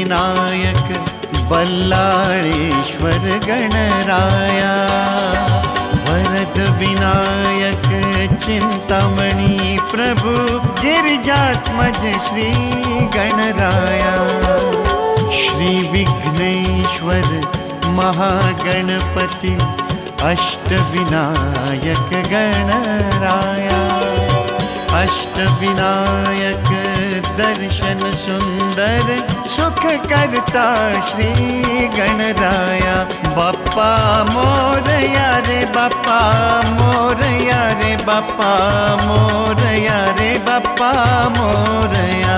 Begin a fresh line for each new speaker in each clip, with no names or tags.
विनायक बल्लाळेश्वर गणराया, वरद विनायक चिंतामणि प्रभु गिरिजात्मज श्री गणराया, श्री विघ्नेश्वर महागणपति अष्टविनायक गणराया, अष्टविनायक दर्शन सुंदर सुख करता श्री गणराया। बाप्पा मोरया रे बाप्पा मोरया रे बाप्पा मोरया रे बाप्पा मोरया,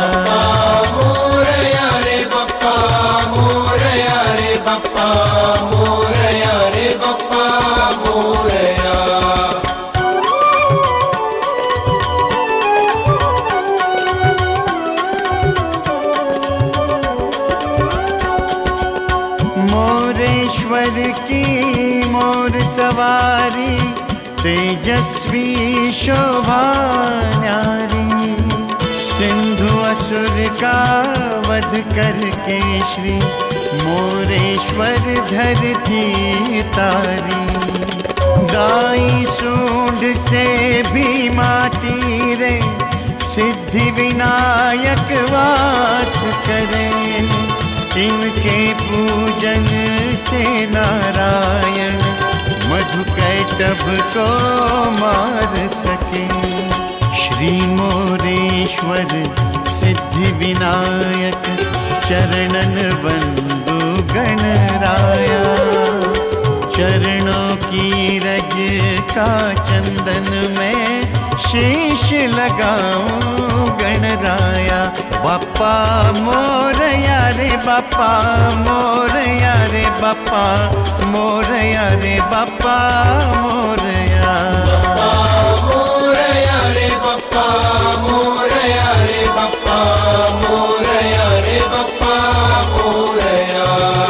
मोरया रे बाप्पा मोरया रे बाप्पा मोरया रे बाप्पा मोरया।
मोरेश्वर की मोर सवारी तेजस्वी शोभा न्यारी, सिंधु असुर का वध करके श्री मोरेश्वर धरती तारी, दाई सूंड से भी माटी रे सिद्धि विनायक वास करे, इनके पूजन से नारायण मधुकैटभ को मार सके। श्री मोरेश्वर सिद्धि विनायक चरणन बंधु गणराया, चरणों की रज का चंदन में शीश लगाऊं गणराया। बाप्पा मोरया रे बाप्पा मोरया रे बाप्पा मोरया रे बाप्पा मोरया,
मोरया रे बाप्पा मोरया रे बाप्पा मोरया रे बाप्पा मोरया।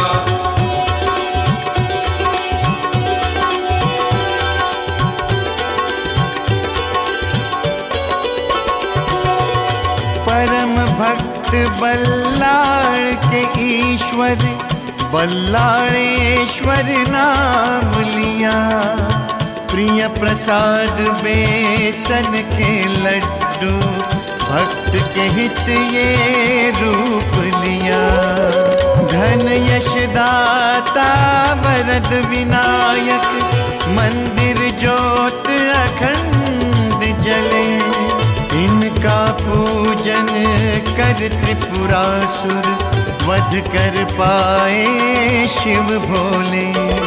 परम भक्त बल्लाळ के ईश्वर बल्लाळेश्वर नाम लिया, प्रिय प्रसाद बेसन के लड्डू भक्त के हित ये रूप लिया, धन यश दाता वरद विनायक मंदिर ज्योत अखंड जले, इनका पूजन कर त्रिपुरासुर वध कर पाए शिव भोले।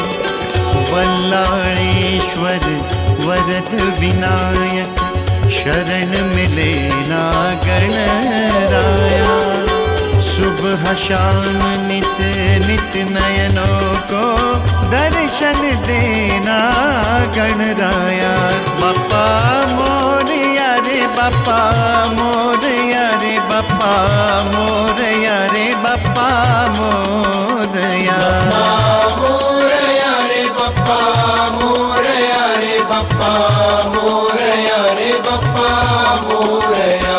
बल्लाळेश्वर वरद विनायक शरण मिले ना गणराया, सुबह शाम नित नित नयनों को दर्शन देना गणराया। बाप्पा मोरया रे बाप्पा मोरया रे बाप्पा मोरया रे बाप्पा मोरया,
मोरया रे बाप्पा मोरया रे बाप्पा मोरया रे बाप्पा मोरया।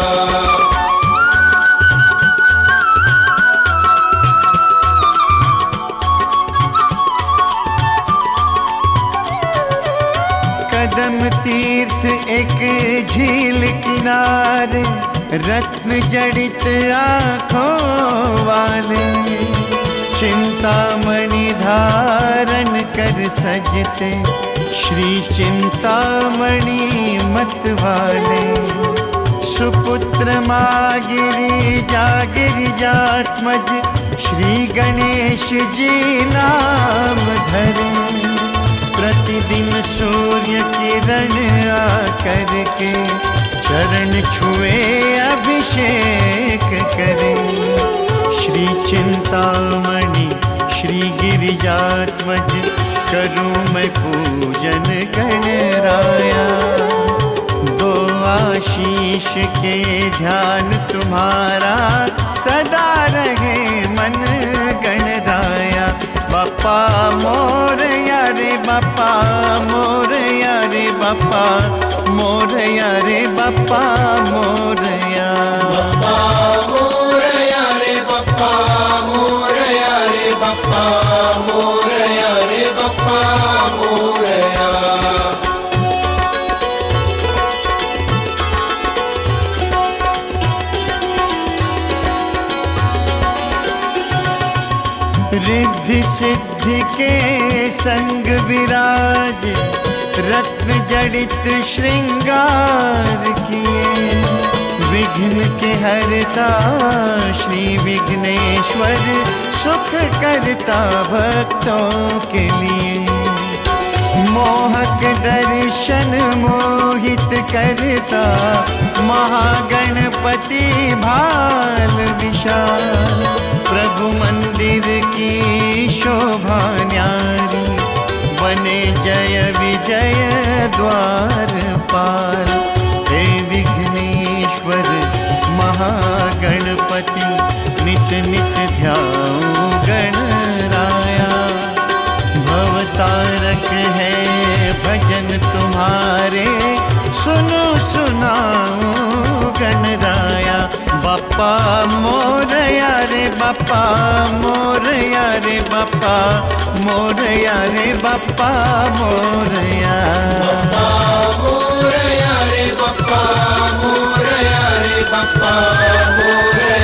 कदम तीर्थ एक झील किनारे रत्न जड़ित आँखों वाले, चिंतामणि धारण कर सजते श्री चिंतामणि मत वाले, सुपुत्र माँ गिरिजा गिरिजात्मज श्री गणेश जी नाम धरे, प्रतिदिन सूर्य किरण आकर के चरण छुए अभिषेक करे, श्री चिंतामणि श्री गिरिजात्मज करूं मैं पूजन गणराया। दो आशीष के ध्यान तुम्हारा सदा रहे मन गणराया। बाप्पा मोरया रे बाप्पा मोरया रे बाप्पा मोरया रे बाप्पा मोरया,
मोरया रे बाप्पा
रिद्धि सिद्धि के संग विराज, रत्न जड़ित श्रृंगार किए। विघ्न के हरता श्री विघ्नेश्वर, सुख करता भक्तों के लिए। मोहक दर्शन मोहित करता, महागणपति भाल विशाल। प्रभु मंदिर की शोभा न्यारी, बने जय विजय द्वारपाल। हे विघ्नेश्वर महागणपति, नित नित ध्याऊं गणराया। भवतारक है भजन तुम्हारे, सुनो सुनाऊं गणराया। बाप्पा मोरया रे बाप्पा मोरया रे बाप्पा मोरया रे बाप्पा मोरया।
मोरया रे बाप्पा मोरया रे बाप्पा मोरया।